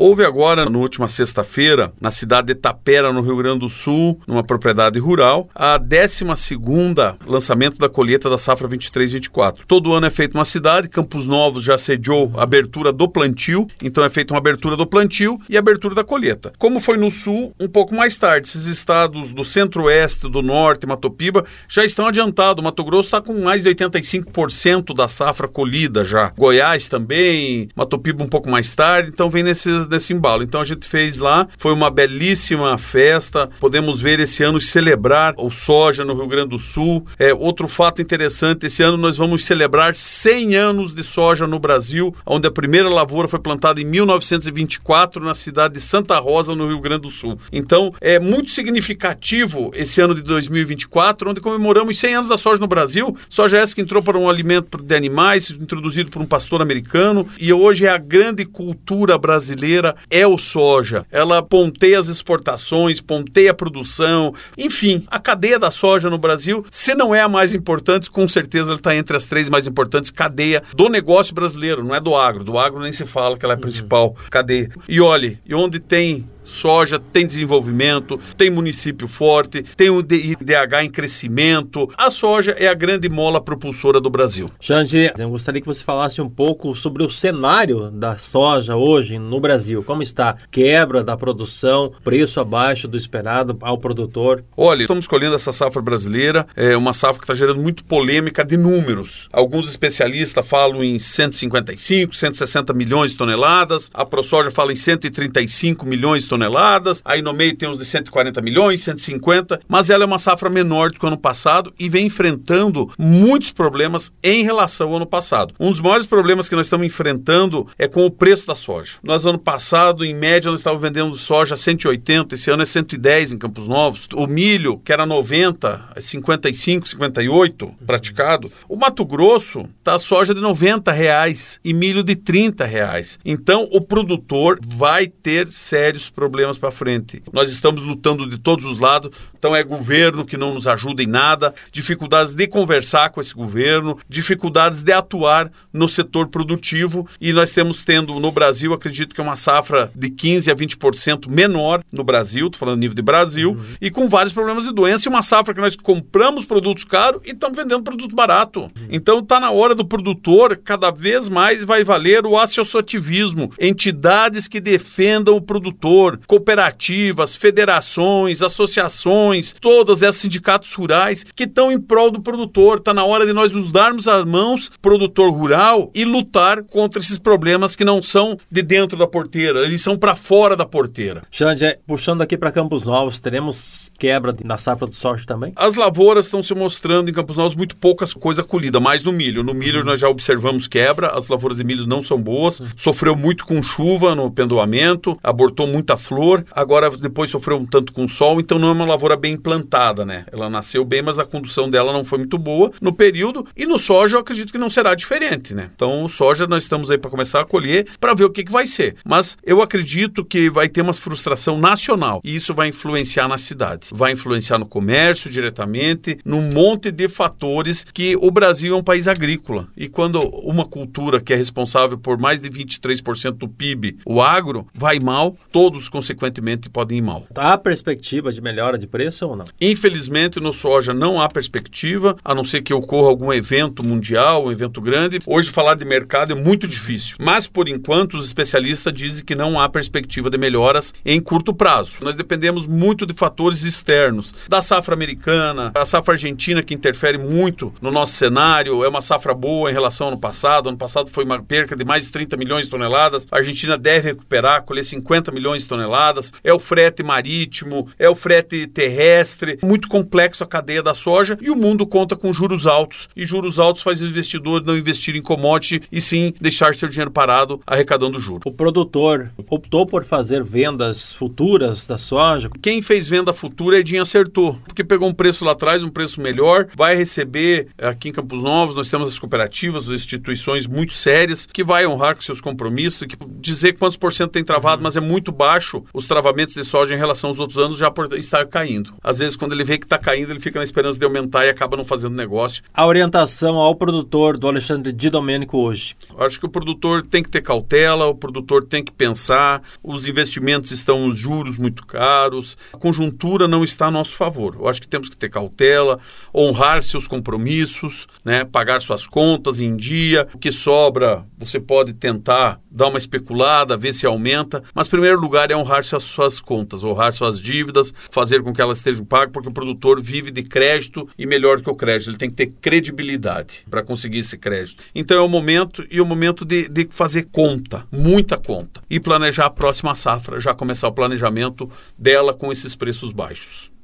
Houve agora, na última sexta-feira, na cidade de Tapera, no Rio Grande do Sul, numa propriedade rural, a 12ª lançamento da colheita da safra 23-24. Todo ano é feito uma cidade, Campos Novos já sediou a abertura do plantio, então é feita uma abertura do plantio e abertura da colheita. Como foi no Sul, um pouco mais tarde, esses estados do Centro-Oeste, do Norte, Matopiba, já estão adiantados. Mato Grosso está com mais de 85% da safra colhida já. Goiás também, Matopiba um pouco mais tarde, então vem nesse embalo. Então a gente fez lá, foi uma belíssima festa, podemos ver esse ano celebrar o soja no Rio Grande do Sul. Outro fato interessante, esse ano nós vamos celebrar 100 anos de soja no Brasil, onde a primeira lavoura foi plantada em 1924 na cidade de Santa Rosa, no Rio Grande do Sul. Então é muito significativo esse ano de 2024, onde comemoramos 100 anos da soja no Brasil. Soja essa que entrou para um alimento de animais, introduzido por um pastor americano, e hoje é a grande cultura brasileira, é o soja. Ela ponteia as exportações, ponteia a produção, enfim, a cadeia da soja no Brasil, se não é a mais importante, com certeza ela está entre as 3 mais importantes cadeia do negócio brasileiro, não é do agro. Do agro nem se fala que ela é a principal cadeia. E olhe, e onde tem soja, tem desenvolvimento, tem município forte, tem o IDH em crescimento. A soja é a grande mola propulsora do Brasil. Xande, eu gostaria que você falasse um pouco sobre o cenário da soja hoje no Brasil. Como está? Quebra da produção, preço abaixo do esperado ao produtor? Olha, estamos colhendo essa safra brasileira, é uma safra que está gerando muito polêmica de números. Alguns especialistas falam em 155, 160 milhões de toneladas, a ProSoja fala em 135 milhões de toneladas, aí no meio tem uns de 140 milhões, 150, mas ela é uma safra menor do que o ano passado e vem enfrentando muitos problemas em relação ao ano passado. Um dos maiores problemas que nós estamos enfrentando é com o preço da soja. Nós, ano passado, em média, nós estávamos vendendo soja a 180, esse ano é 110 em Campos Novos. O milho, que era 90, é 55, 58 praticado. O Mato Grosso está a soja de R$90 e milho de R$30. Então, o produtor vai ter sérios problemas para frente. Nós estamos lutando de todos os lados, então é governo que não nos ajuda em nada, dificuldades de conversar com esse governo, dificuldades de atuar no setor produtivo, e nós estamos tendo no Brasil, acredito que é uma safra de 15% a 20% menor no Brasil, estou falando nível de Brasil, e com vários problemas de doença, e uma safra que nós compramos produtos caros e estamos vendendo produto barato. Então está na hora do produtor, cada vez mais vai valer o associativismo, entidades que defendam o produtor, cooperativas, federações, associações, todos esses sindicatos rurais que estão em prol do produtor. Está na hora de nós nos darmos as mãos, produtor rural, e lutar contra esses problemas que não são de dentro da porteira, eles são para fora da porteira. Xande, puxando aqui para Campos Novos, teremos quebra na safra do soja também? As lavouras estão se mostrando em Campos Novos muito poucas coisa colhida, mais no milho. No milho nós já observamos quebra, as lavouras de milho não são boas, sofreu muito com chuva no pendoamento, abortou muita flor, agora depois sofreu um tanto com sol, então não é uma lavoura bem implantada, né? Ela nasceu bem, mas a condução dela não foi muito boa no período, e no soja eu acredito que não será diferente, né? Então o soja nós estamos aí para começar a colher, para ver o que vai ser. Mas eu acredito que vai ter uma frustração nacional, e isso vai influenciar na cidade, vai influenciar no comércio diretamente, num monte de fatores, que o Brasil é um país agrícola, e quando uma cultura que é responsável por mais de 23% do PIB, o agro, vai mal, todos consequentemente podem ir mal. Há perspectiva de melhora de preço ou não? Infelizmente no soja não há perspectiva, a não ser que ocorra algum evento mundial, um evento grande. Hoje falar de mercado é muito difícil, mas por enquanto os especialistas dizem que não há perspectiva de melhoras em curto prazo. Nós dependemos muito de fatores externos, da safra americana, a safra argentina, que interfere muito no nosso cenário. É uma safra boa em relação ao ano passado foi uma perca de mais de 30 milhões de toneladas, a Argentina deve recuperar, colher 50 milhões de toneladas, é o frete marítimo, é o frete terrestre, muito complexo a cadeia da soja, e o mundo conta com juros altos, e juros altos faz o investidor não investir em commodity e sim deixar seu dinheiro parado arrecadando juros. O produtor optou por fazer vendas futuras da soja? Quem fez venda futura é quem acertou, porque pegou um preço lá atrás, um preço melhor, vai receber, aqui em Campos Novos nós temos as cooperativas, as instituições muito sérias, que vai honrar com seus compromissos, que dizer quantos por cento tem travado, mas é muito baixo, baixo, os travamentos de soja em relação aos outros anos já por estar caindo. Às vezes, quando ele vê que está caindo, ele fica na esperança de aumentar e acaba não fazendo negócio. A orientação ao produtor do Alexandre Di Domenico hoje? Eu acho que o produtor tem que ter cautela, o produtor tem que pensar, os investimentos estão, os juros muito caros, a conjuntura não está a nosso favor. Eu acho que temos que ter cautela, honrar seus compromissos, né, pagar suas contas em dia. O que sobra, você pode tentar dar uma especulada, ver se aumenta, mas em primeiro lugar é honrar suas contas, honrar suas dívidas, fazer com que elas estejam pagas, porque o produtor vive de crédito e melhor que o crédito, ele tem que ter credibilidade para conseguir esse crédito. Então é o momento de fazer conta, muita conta, e planejar a próxima safra, já começar o planejamento dela com esses preços baixos.